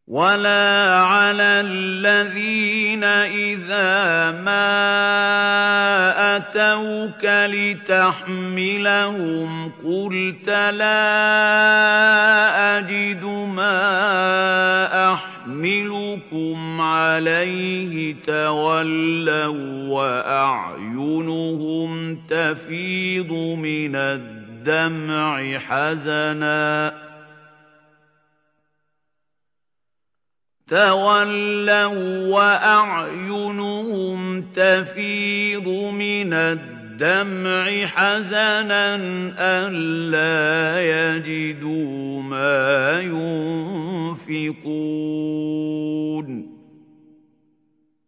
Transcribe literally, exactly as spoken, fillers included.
ولا على الذين إذا ما أتوك لتحملهم قلت لا أجد ما أحملكم عليه تولوا وأعينهم تفيض من الدمع حزناً تولوا وأعينهم تفيض من الدمع حزنا ألا يجدوا ما ينفقون